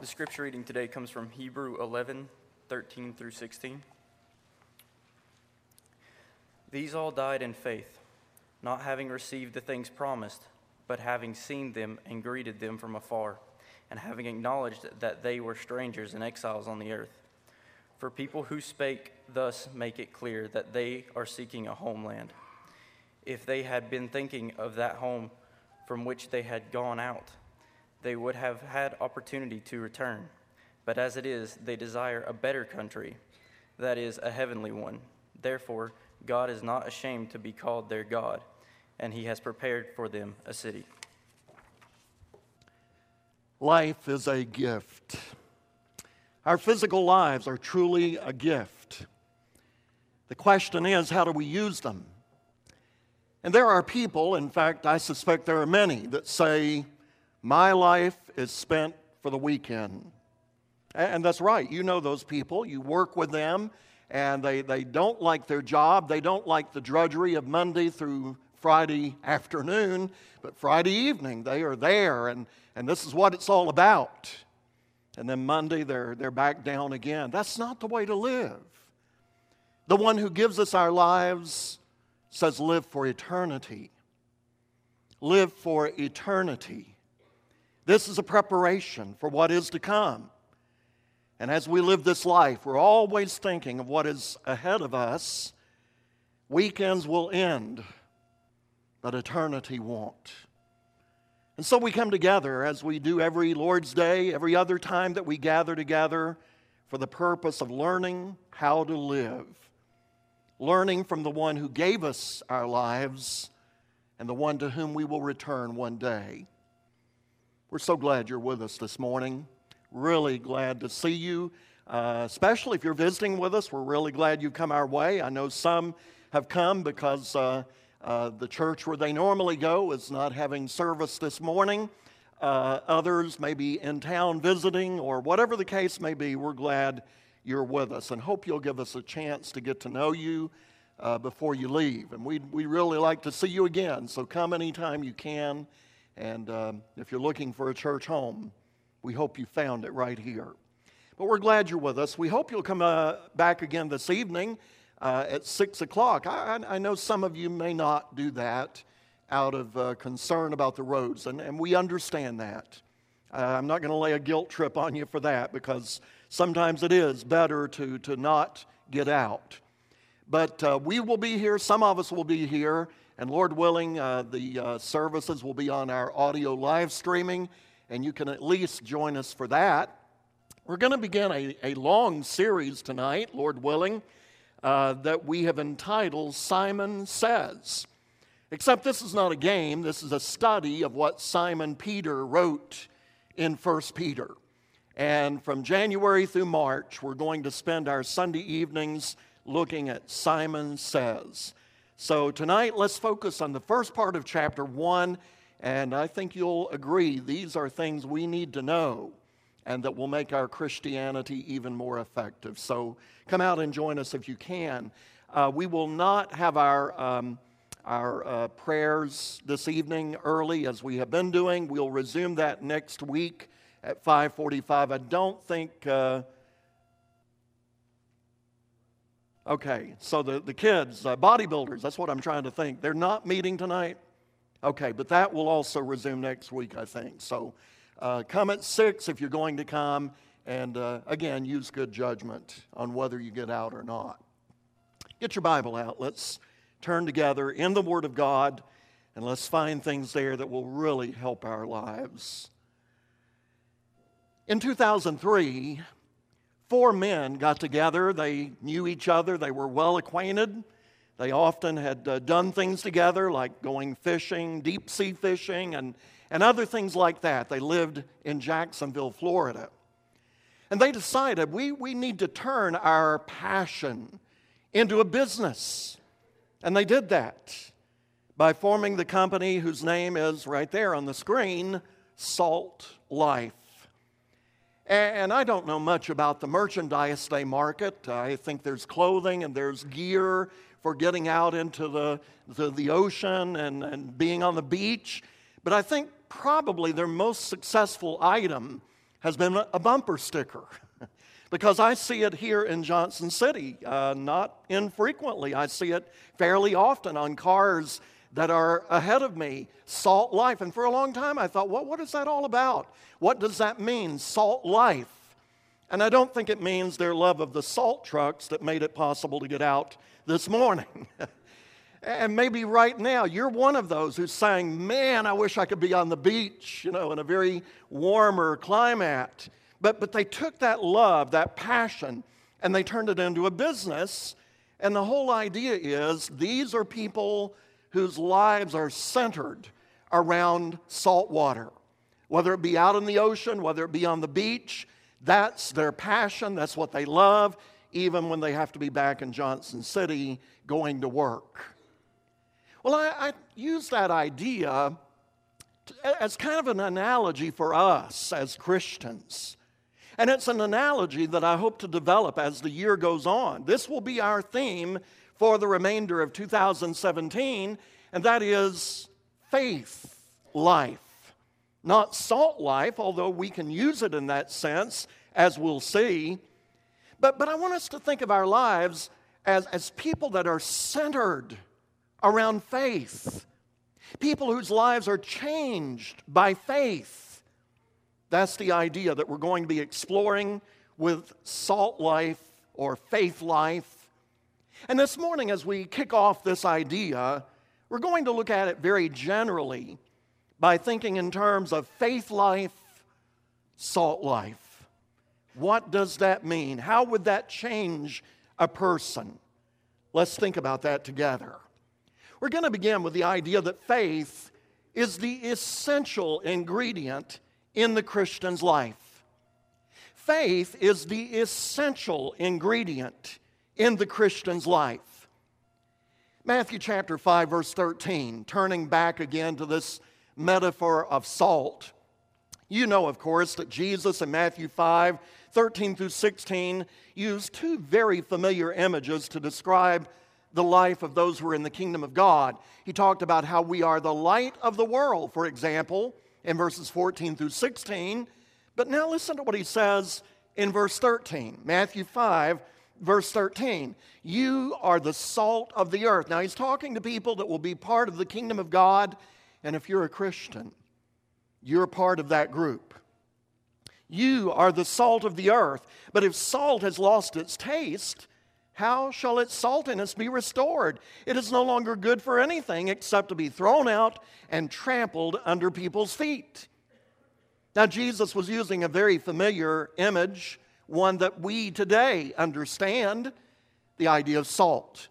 The scripture reading today comes from Hebrews 11:13 through 16. These all died in faith, not having received the things promised, but having seen them and greeted them from afar, and having acknowledged that they were strangers and exiles on the earth. For people who spake thus make it clear that they are seeking a homeland. If they had been thinking of that home from which they had gone out, they would have had opportunity to return. But as it is, they desire a better country, that is, a heavenly one. Therefore, God is not ashamed to be called their God, and he has prepared for them a city. Life is a gift. Our physical lives are truly a gift. The question is, how do we use them? And there are people, in fact, I suspect there are many, that say, my life is spent for the weekend. And that's right. You know those people. You work with them, and they don't like their job. They don't like the drudgery of Monday through Friday afternoon, but Friday evening they are there, and this is what it's all about. And then Monday they're back down again. That's not the way to live. The one who gives us our lives says live for eternity. Live for eternity. This is a preparation for what is to come. And as we live this life, we're always thinking of what is ahead of us. Weekends will end, but eternity won't. And so we come together as we do every Lord's Day, every other time that we gather together for the purpose of learning how to live. Learning from the one who gave us our lives and the one to whom we will return one day. We're so glad you're with us this morning. Really glad to see you, especially if you're visiting with us. We're really glad you've come our way. I know some have come because the church where they normally go is not having service this morning. Others may be in town visiting, or whatever the case may be. We're glad you're with us and hope you'll give us a chance to get to know you before you leave. And we'd really like to see you again, so come anytime you can. And if you're looking for a church home, we hope you found it right here. But we're glad you're with us. We hope you'll come back again this evening at 6 o'clock. I know some of you may not do that out of concern about the roads, and we understand that. I'm not going to lay a guilt trip on you for that, because sometimes it is better to not get out. But we will be here. Some of us will be here. And Lord willing, the services will be on our audio live streaming, and you can at least join us for that. We're going to begin a long series tonight, Lord willing, that we have entitled Simon Says. Except this is not a game. This is a study of what Simon Peter wrote in 1 Peter. And from January through March, we're going to spend our Sunday evenings looking at Simon Says. So tonight, let's focus on the first part of chapter 1, and I think you'll agree these are things we need to know and that will make our Christianity even more effective. So come out and join us if you can. We will not have our prayers this evening early as we have been doing. We'll resume that next week at 5:45. I don't think... Okay, so the kids, bodybuilders, that's what I'm trying to think. They're not meeting tonight? Okay, but that will also resume next week, I think. So come at 6 if you're going to come, and again, use good judgment on whether you get out or not. Get your Bible out. Let's turn together in the Word of God, and let's find things there that will really help our lives. In 2003, 4 men got together. They knew each other. They were well acquainted. They often had done things together, like going fishing, deep sea fishing, and other things like that. They lived in Jacksonville, Florida. And they decided we need to turn our passion into a business. And they did that by forming the company whose name is right there on the screen, Salt Life. And I don't know much about the merchandise they market. I think there's clothing and there's gear for getting out into the ocean and being on the beach. But I think probably their most successful item has been a bumper sticker. Because I see it here in Johnson City, not infrequently. I see it fairly often on cars that are ahead of me, Salt Life. And for a long time I thought, what is that all about? What does that mean, Salt Life? And I don't think it means their love of the salt trucks that made it possible to get out this morning. And maybe right now you're one of those who's saying, man, I wish I could be on the beach, in a very warmer climate. But they took that love, that passion, and they turned it into a business. And the whole idea is these are people whose lives are centered around salt water. Whether it be out in the ocean, whether it be on the beach, that's their passion, that's what they love, even when they have to be back in Johnson City going to work. Well, I use that idea as kind of an analogy for us as Christians. And it's an analogy that I hope to develop as the year goes on. This will be our theme for the remainder of 2017, and that is faith life. Not salt life, although we can use it in that sense, as we'll see. But I want us to think of our lives as people that are centered around faith. People whose lives are changed by faith. That's the idea that we're going to be exploring with Salt Life or Faith Life. And this morning, as we kick off this idea, we're going to look at it very generally by thinking in terms of faith life, salt life. What does that mean? How would that change a person? Let's think about that together. We're going to begin with the idea that faith is the essential ingredient in the Christian's life. Faith is the essential ingredient in the Christian's life. Matthew chapter 5, verse 13, turning back again to this metaphor of salt. You know, of course, that Jesus in Matthew 5, 13 through 16 used two very familiar images to describe the life of those who are in the kingdom of God. He talked about how we are the light of the world, for example, in verses 14 through 16. But now listen to what he says in verse 13. Matthew 5, verse 13. You are the salt of the earth. Now he's talking to people that will be part of the kingdom of God. And if you're a Christian, you're part of that group. You are the salt of the earth. But if salt has lost its taste, how shall its saltiness be restored? It is no longer good for anything except to be thrown out and trampled under people's feet. Now, Jesus was using a very familiar image, one that we today understand, the idea of salt.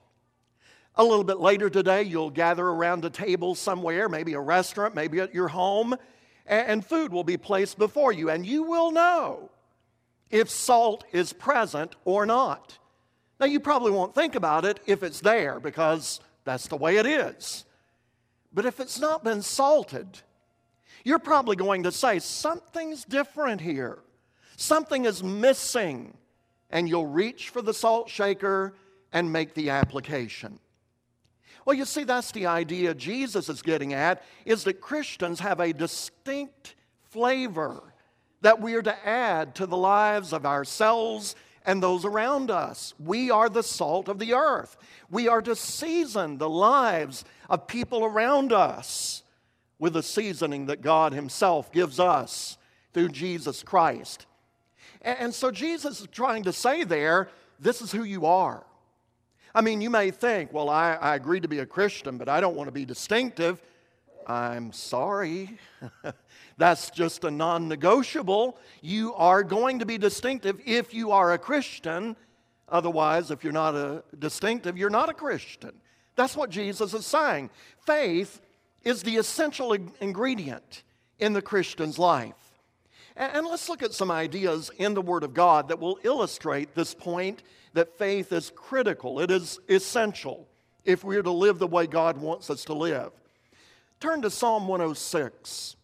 A little bit later today, you'll gather around a table somewhere, maybe a restaurant, maybe at your home, and food will be placed before you, and you will know if salt is present or not. Now, you probably won't think about it if it's there, because that's the way it is. But if it's not been salted, you're probably going to say, something's different here. Something is missing. And you'll reach for the salt shaker and make the application. Well, you see, that's the idea Jesus is getting at, is that Christians have a distinct flavor that we are to add to the lives of ourselves and those around us. We are the salt of the earth. We are to season the lives of people around us with the seasoning that God Himself gives us through Jesus Christ. And so Jesus is trying to say there, this is who you are. I mean, you may think, well, I agreed to be a Christian, but I don't want to be distinctive. I'm sorry. That's just a non-negotiable. You are going to be distinctive if you are a Christian. Otherwise, if you're not a distinctive, you're not a Christian. That's what Jesus is saying. Faith is the essential ingredient in the Christian's life. And let's look at some ideas in the Word of God that will illustrate this point that faith is critical. It is essential if we are to live the way God wants us to live. Turn to Psalm 106.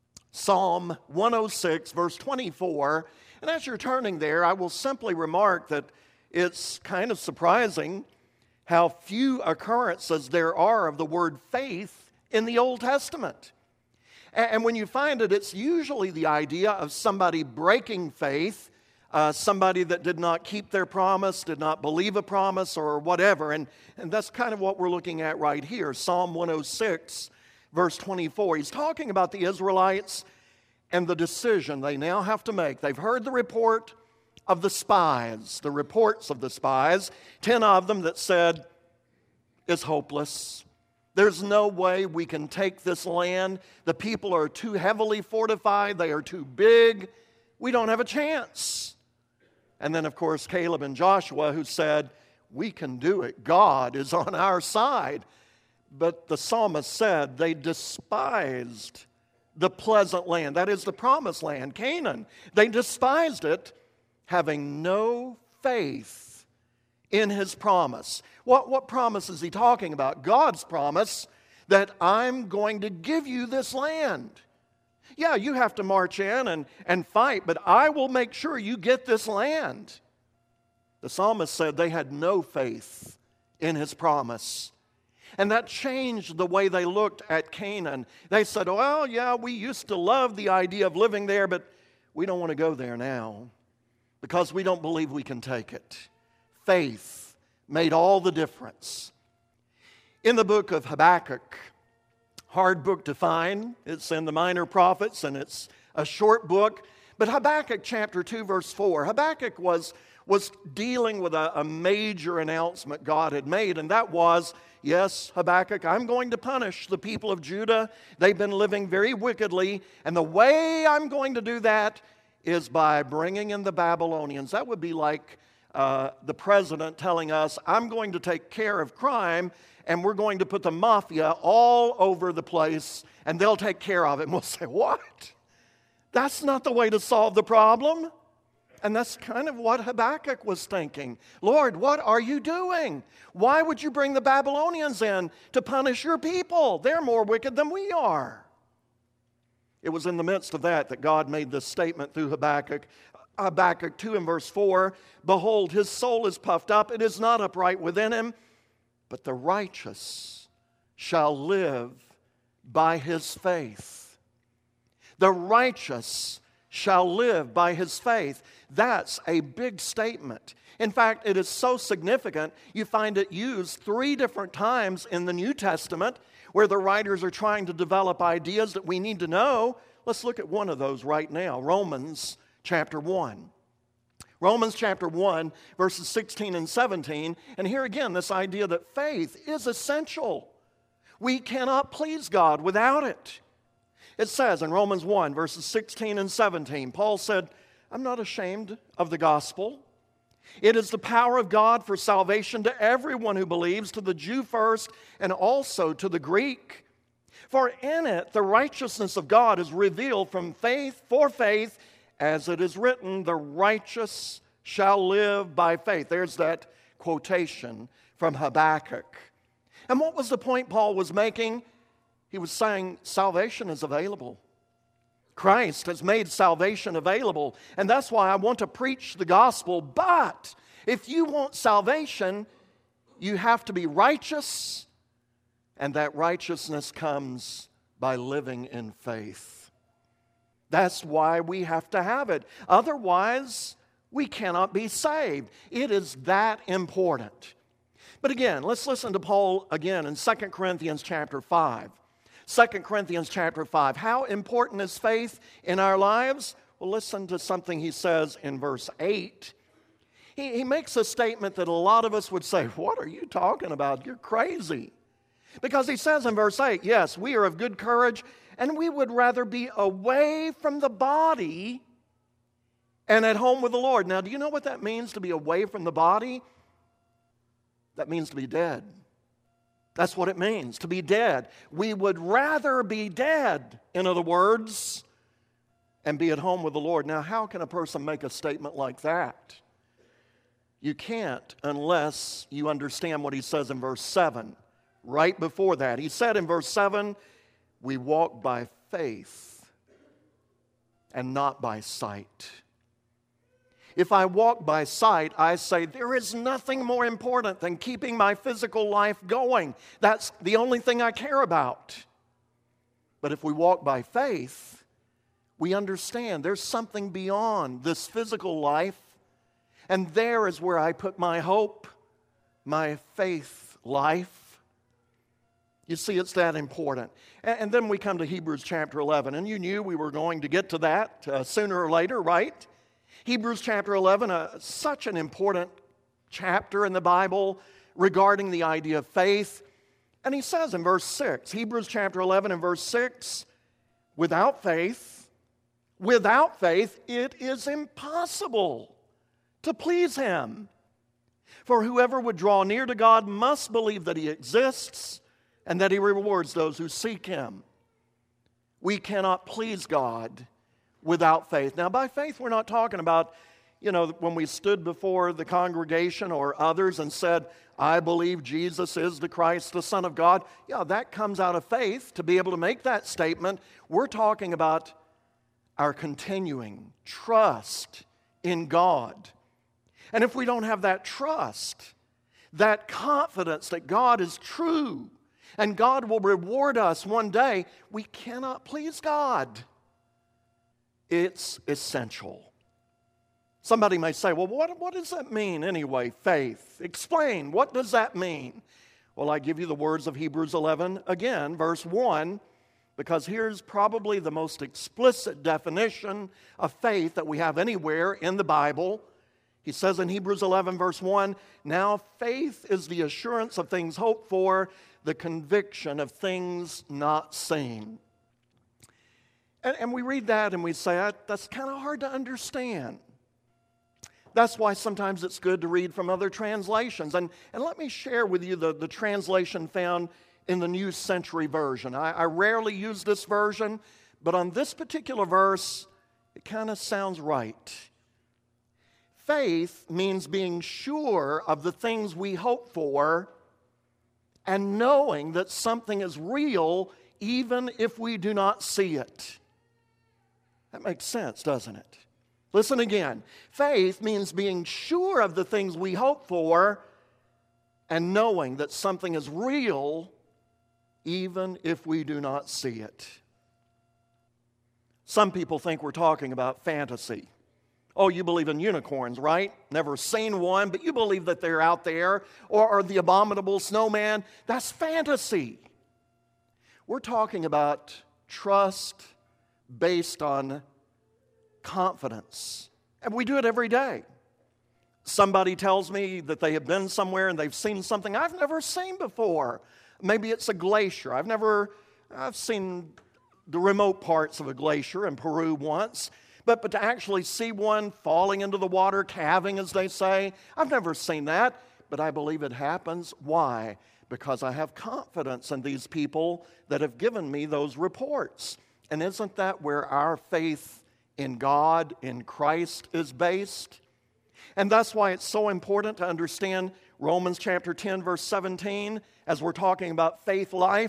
Psalm 106, verse 24. And as you're turning there, I will simply remark that it's kind of surprising how few occurrences there are of the word faith in the Old Testament. And when you find it, it's usually the idea of somebody breaking faith, somebody that did not keep their promise, did not believe a promise, or whatever. And that's kind of what we're looking at right here. Psalm 106, verse 24. He's talking about the Israelites and the decision they now have to make. They've heard the report of the spies, the reports of the spies, 10 of them that said, it's hopeless. There's no way we can take this land. The people are too heavily fortified. They are too big. We don't have a chance. And then, of course, Caleb and Joshua who said, we can do it. God is on our side. But the psalmist said they despised the pleasant land. That is the promised land, Canaan. They despised it, having no faith in his promise. What promise is he talking about? God's promise that I'm going to give you this land. Yeah, you have to march in and fight, but I will make sure you get this land. The psalmist said they had no faith in his promise. And that changed the way they looked at Canaan. They said, well, yeah, we used to love the idea of living there, but we don't want to go there now because we don't believe we can take it. Faith made all the difference. In the book of Habakkuk, hard book to find. It's in the Minor Prophets, and it's a short book. But Habakkuk chapter 2, verse 4, Habakkuk was dealing with a major announcement God had made, and that was, yes, Habakkuk, I'm going to punish the people of Judah. They've been living very wickedly, and the way I'm going to do that is by bringing in the Babylonians. That would be like the president telling us, I'm going to take care of crime, and we're going to put the mafia all over the place, and they'll take care of it. And we'll say, what? That's not the way to solve the problem. And that's kind of what Habakkuk was thinking. Lord, what are you doing? Why would you bring the Babylonians in to punish your people? They're more wicked than we are. It was in the midst of that God made this statement through Habakkuk. Habakkuk 2 and verse 4, behold, his soul is puffed up, it is not upright within him, but the righteous shall live by his faith. The righteous shall live by his faith. That's a big statement. In fact, it is so significant, you find it used 3 different times in the New Testament where the writers are trying to develop ideas that we need to know. Let's look at one of those right now, Romans chapter 1. Romans chapter 1, verses 16 and 17. And here again, this idea that faith is essential. We cannot please God without it. It says in Romans 1, verses 16 and 17, Paul said, I'm not ashamed of the gospel. It is the power of God for salvation to everyone who believes, to the Jew first and also to the Greek. For in it the righteousness of God is revealed from faith for faith, as it is written, the righteous shall live by faith. There's that quotation from Habakkuk. And what was the point Paul was making? He was saying salvation is available. Christ has made salvation available, and that's why I want to preach the gospel. But if you want salvation, you have to be righteous, and that righteousness comes by living in faith. That's why we have to have it. Otherwise, we cannot be saved. It is that important. But again, let's listen to Paul again in 2 Corinthians chapter 5. 2 Corinthians chapter 5. How important is faith in our lives? Well, listen to something he says in verse 8. He makes a statement that a lot of us would say, what are you talking about? You're crazy. Because he says in verse 8, yes, we are of good courage, and we would rather be away from the body and at home with the Lord. Now, do you know what that means, to be away from the body? That means to be dead. That's what it means, to be dead. We would rather be dead, in other words, and be at home with the Lord. Now, how can a person make a statement like that? You can't unless you understand what he says in verse 7. Right before that, he said in verse 7, we walk by faith and not by sight. If I walk by sight, I say, there is nothing more important than keeping my physical life going. That's the only thing I care about. But if we walk by faith, we understand there's something beyond this physical life, and there is where I put my hope, my faith life. You see, it's that important. And then we come to Hebrews chapter 11, and you knew we were going to get to that sooner or later, right? Hebrews chapter 11, such an important chapter in the Bible regarding the idea of faith. And he says in verse 6, Hebrews chapter 11 and verse 6, without faith, it is impossible to please Him. For whoever would draw near to God must believe that He exists and that He rewards those who seek Him. We cannot please God without faith. Now, by faith, we're not talking about, when we stood before the congregation or others and said, I believe Jesus is the Christ, the Son of God. Yeah, that comes out of faith to be able to make that statement. We're talking about our continuing trust in God. And if we don't have that trust, that confidence that God is true and God will reward us one day, we cannot please God. It's essential. Somebody may say, well, what does that mean anyway, faith? Explain, what does that mean? Well, I give you the words of Hebrews 11 again, verse 1, because here's probably the most explicit definition of faith that we have anywhere in the Bible. He says in Hebrews 11, verse 1, now faith is the assurance of things hoped for, the conviction of things not seen. And we read that and we say, that's kind of hard to understand. That's why sometimes it's good to read from other translations. And let me share with you the translation found in the New Century Version. I rarely use this version, but on this particular verse, it kind of sounds right. Faith means being sure of the things we hope for and knowing that something is real even if we do not see it. That makes sense, doesn't it? Listen again. Faith means being sure of the things we hope for and knowing that something is real even if we do not see it. Some people think we're talking about fantasy. Oh, you believe in unicorns, right? Never seen one, but you believe that they're out there. Or the abominable snowman. That's fantasy. We're talking about trust based on confidence. And we do it every day. Somebody tells me that they have been somewhere and they've seen something I've never seen before. Maybe it's a glacier. I've seen the remote parts of a glacier in Peru once. But to actually see one falling into the water, calving as they say, I've never seen that. But I believe it happens. Why? Because I have confidence in these people that have given me those reports. And isn't that where our faith in God, in Christ, is based? And that's why it's so important to understand Romans chapter 10, verse 17, as we're talking about faith life.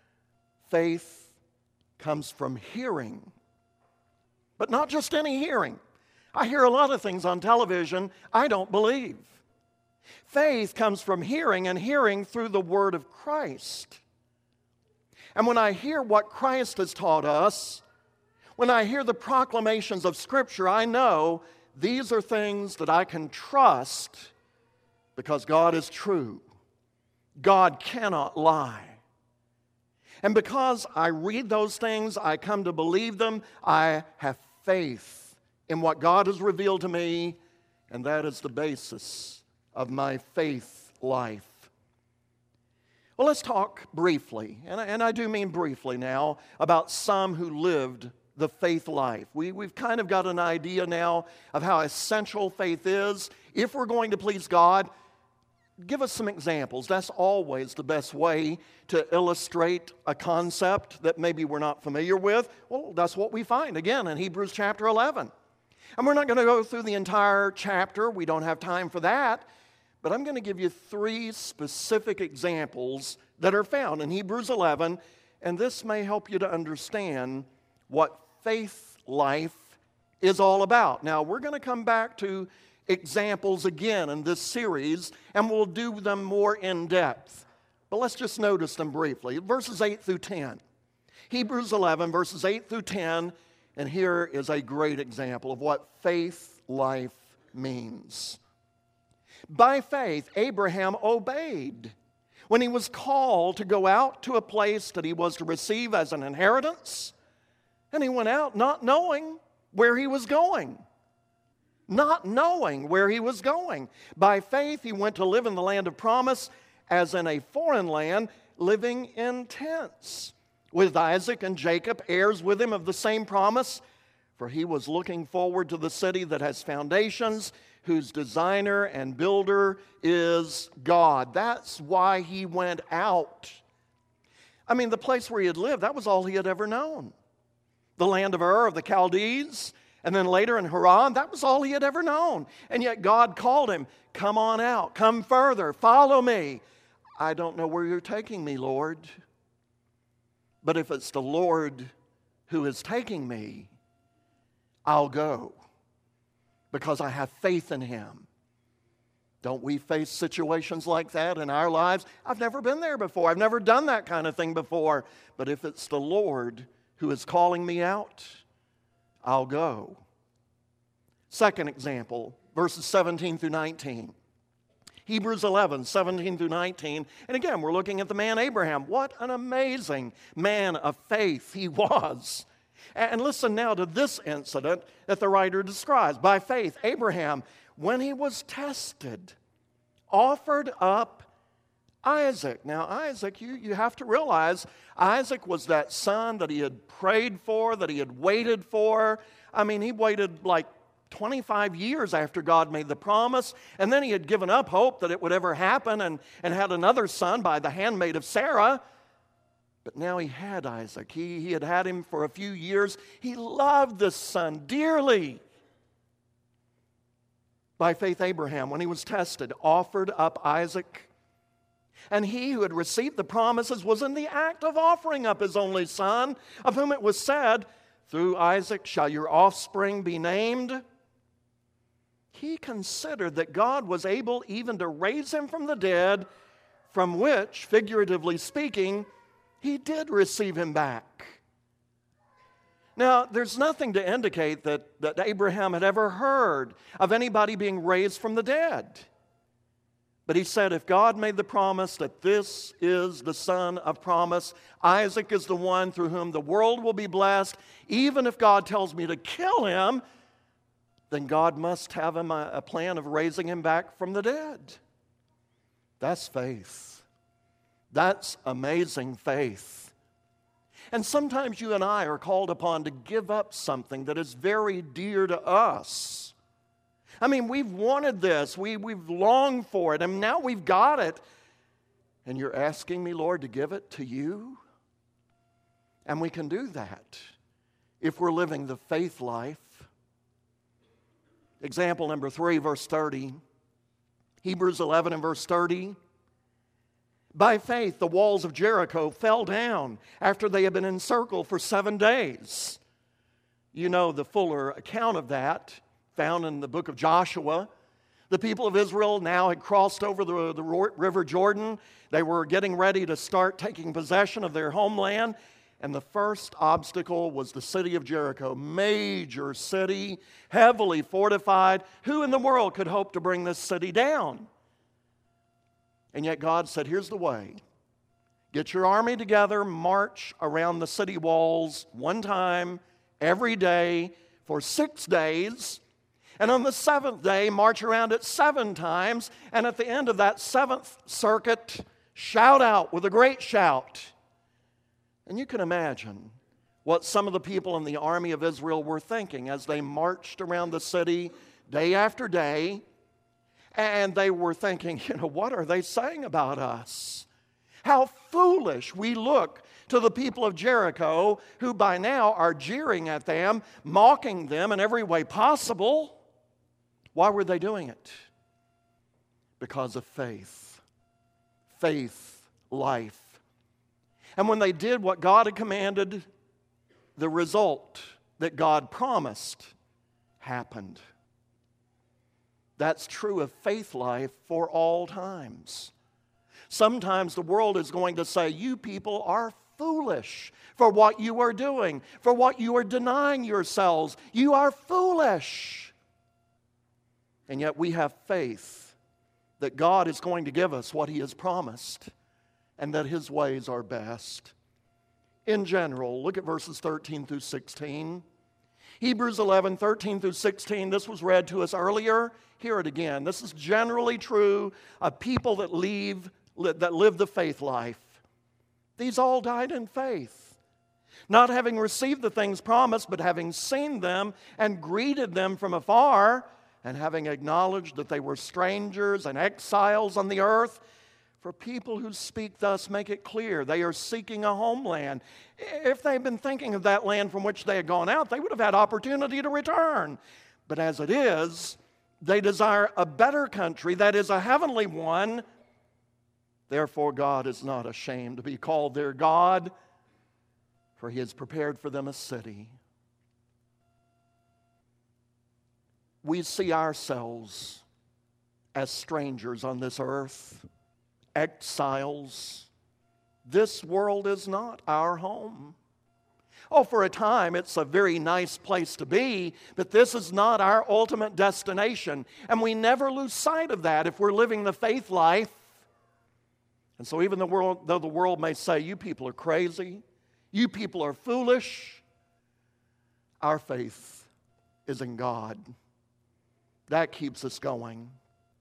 Faith comes from hearing. But not just any hearing. I hear a lot of things on television I don't believe. Faith comes from hearing, and hearing through the word of Christ. And when I hear what Christ has taught us, when I hear the proclamations of Scripture, I know these are things that I can trust because God is true. God cannot lie. And because I read those things, I come to believe them, I have faith in what God has revealed to me, and that is the basis of my faith life. Well, let's talk briefly, and I do mean briefly now, about some who lived the faith life. We've kind of got an idea now of how essential faith is. If we're going to please God, give us some examples. That's always the best way to illustrate a concept that maybe we're not familiar with. Well, that's what we find, again, in Hebrews chapter 11. And we're not going to go through the entire chapter. We don't have time for that. But I'm going to give you 3 specific examples that are found in Hebrews 11. And this may help you to understand what faith life is all about. Now, we're going to come back to examples again in this series, and we'll do them more in depth. But let's just notice them briefly. Verses 8 through 10. Hebrews 11, verses 8 through 10, and here is a great example of what faith life means. By faith, Abraham obeyed when he was called to go out to a place that he was to receive as an inheritance, and he went out not knowing where he was going. Not knowing where he was going. By faith, he went to live in the land of promise, as in a foreign land, living in tents, with Isaac and Jacob, heirs with him of the same promise, for he was looking forward to the city that has foundations, whose designer and builder is God. That's why he went out. I mean, the place where he had lived, that was all he had ever known. The land of Ur of the Chaldees, and then later in Haran, that was all he had ever known. And yet God called him, come on out, come further, follow me. I don't know where you're taking me, Lord. But if it's the Lord who is taking me, I'll go, because I have faith in him. Don't we face situations like that in our lives? I've never been there before. I've never done that kind of thing before. But if it's the Lord who is calling me out, I'll go. Second example, verses 17 through 19. Hebrews 11, 17 through 19. And again, we're looking at the man Abraham. What an amazing man of faith he was. And listen now to this incident that the writer describes. By faith, Abraham, when he was tested, offered up Isaac. Now, Isaac, you have to realize, Isaac was that son that he had prayed for, that he had waited for. I mean, he waited like 25 years after God made the promise, and then he had given up hope that it would ever happen and had another son by the handmaid of Sarah. But now he had Isaac. He had him for a few years. He loved this son dearly. By faith, Abraham, when he was tested, offered up Isaac. And he who had received the promises was in the act of offering up his only son, of whom it was said, through Isaac shall your offspring be named. He considered that God was able even to raise him from the dead, from which, figuratively speaking, he did receive him back. Now, there's nothing to indicate that Abraham had ever heard of anybody being raised from the dead. But he said, if God made the promise that this is the son of promise, Isaac is the one through whom the world will be blessed, even if God tells me to kill him, then God must have a plan of raising him back from the dead. That's faith. That's amazing faith. And sometimes you and I are called upon to give up something that is very dear to us. I mean, we've wanted this. We've longed for it, and now we've got it. And you're asking me, Lord, to give it to you? And we can do that if we're living the faith life. Example number 3, verse 30. Hebrews 11 and verse 30. By faith, the walls of Jericho fell down after they had been encircled for 7 days. You know the fuller account of that, found in the book of Joshua. The people of Israel now had crossed over the river Jordan. They were getting ready to start taking possession of their homeland. And the first obstacle was the city of Jericho. Major city, heavily fortified. Who in the world could hope to bring this city down? And yet God said, here's the way. Get your army together, march around the city walls one time every day for 6 days. And on the 7th day, march around it 7 times. And at the end of that 7th circuit, shout out with a great shout. And you can imagine what some of the people in the army of Israel were thinking as they marched around the city day after day. And they were thinking, what are they saying about us? How foolish we look to the people of Jericho, who by now are jeering at them, mocking them in every way possible. Why were they doing it? Because of faith. Faith, life. And when they did what God had commanded, the result that God promised happened. That's true of faith life for all times. Sometimes the world is going to say, you people are foolish for what you are doing, for what you are denying yourselves. You are foolish. And yet we have faith that God is going to give us what He has promised and that His ways are best. In general, look at verses 13 through 16. Hebrews 11, 13 through 16, this was read to us earlier. Hear it again. This is generally true of people that live the faith life. These all died in faith, not having received the things promised, but having seen them and greeted them from afar, and having acknowledged that they were strangers and exiles on the earth. For people who speak thus make it clear they are seeking a homeland. If they had been thinking of that land from which they had gone out, they would have had opportunity to return. But as it is, they desire a better country, that is, a heavenly one. Therefore, God is not ashamed to be called their God, for He has prepared for them a city. We see ourselves as strangers on this earth, exiles. This world is not our home. Oh, for a time, it's a very nice place to be, but this is not our ultimate destination. And we never lose sight of that if we're living the faith life. And so even though the world may say, you people are crazy, you people are foolish, our faith is in God. That keeps us going.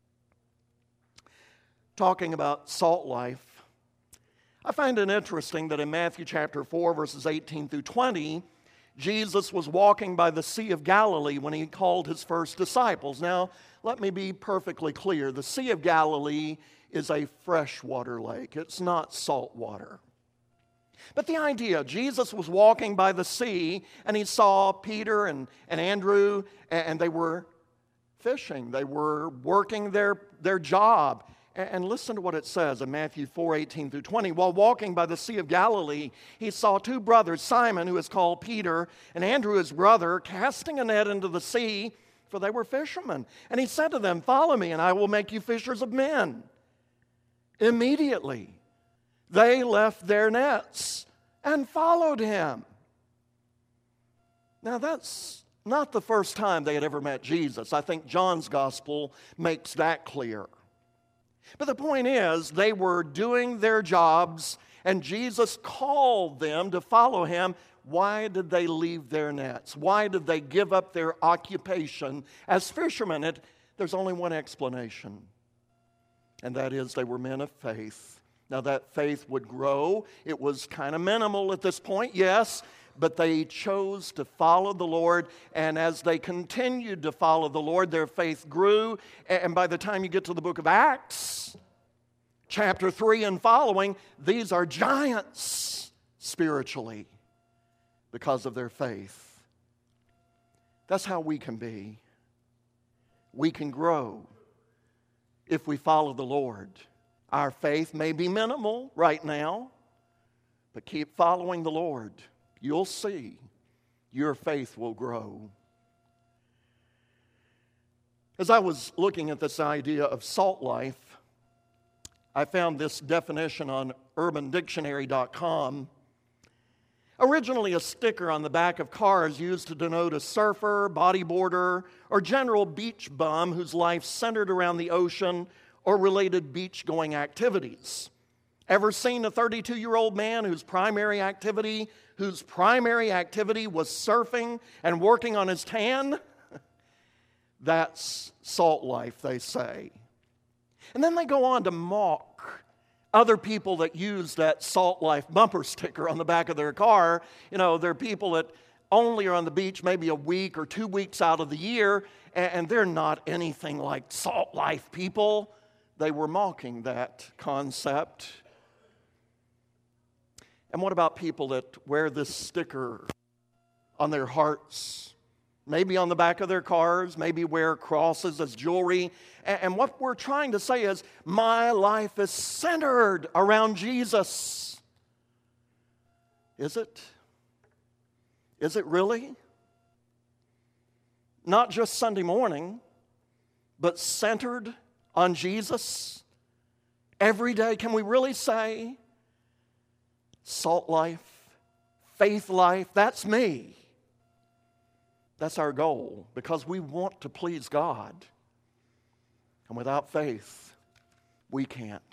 Talking about salt life, I find it interesting that in Matthew chapter 4, verses 18 through 20, Jesus was walking by the Sea of Galilee when He called His first disciples. Now, let me be perfectly clear. The Sea of Galilee is a freshwater lake. It's not salt water. But the idea, Jesus was walking by the sea, and He saw Peter and Andrew, and they were fishing. They were working their job. And listen to what it says in Matthew 4, 18 through 20. While walking by the Sea of Galilee, He saw two brothers, Simon, who is called Peter, and Andrew, his brother, casting a net into the sea, for they were fishermen. And He said to them, follow me, and I will make you fishers of men. Immediately, they left their nets and followed Him. Now, that's not the first time they had ever met Jesus. I think John's gospel makes that clear. But the point is, they were doing their jobs, and Jesus called them to follow Him. Why did they leave their nets? Why did they give up their occupation as fishermen? There's only one explanation, and that is they were men of faith. Now, that faith would grow. It was kind of minimal at this point, yes, but they chose to follow the Lord, and as they continued to follow the Lord, their faith grew, and by the time you get to the book of Acts, chapter 3 and following, these are giants spiritually because of their faith. That's how we can be. We can grow if we follow the Lord. Our faith may be minimal right now, but keep following the Lord. You'll see your faith will grow. As I was looking at this idea of salt life, I found this definition on urbandictionary.com. Originally a sticker on the back of cars used to denote a surfer, bodyboarder, or general beach bum whose life centered around the ocean or related beach-going activities. Ever seen a 32-year-old man whose primary activity was surfing and working on his tan? That's salt life, they say. And then they go on to mock other people that use that salt life bumper sticker on the back of their car. You know, they're people that only are on the beach maybe a week or 2 weeks out of the year, and they're not anything like salt life people. They were mocking that concept. And what about people that wear this sticker on their hearts, maybe on the back of their cars, maybe wear crosses as jewelry? And what we're trying to say is, my life is centered around Jesus. Is it? Is it really? Not just Sunday morning, but centered on Jesus every day. Can we really say Salt Life, Faith Life, that's me. That's our goal because we want to please God. And without faith, we can't.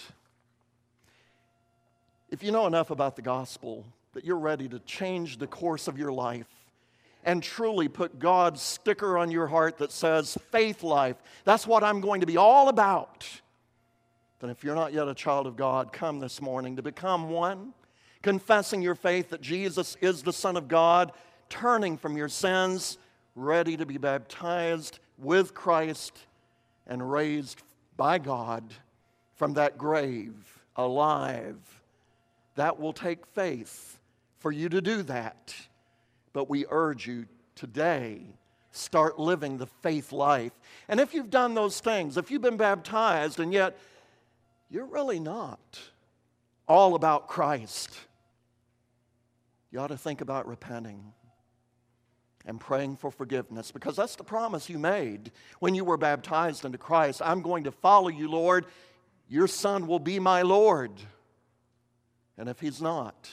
If you know enough about the gospel that you're ready to change the course of your life and truly put God's sticker on your heart that says Faith Life, that's what I'm going to be all about, then if you're not yet a child of God, come this morning to become one, confessing your faith that Jesus is the Son of God, turning from your sins, ready to be baptized with Christ and raised by God from that grave, alive. That will take faith for you to do that. But we urge you today, start living the faith life. And if you've done those things, if you've been baptized and yet you're really not all about Christ, you ought to think about repenting and praying for forgiveness, because that's the promise you made when you were baptized into Christ. I'm going to follow you, Lord. Your Son will be my Lord. And if He's not,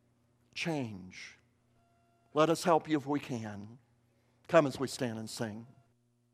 change. Let us help you if we can. Come as we stand and sing.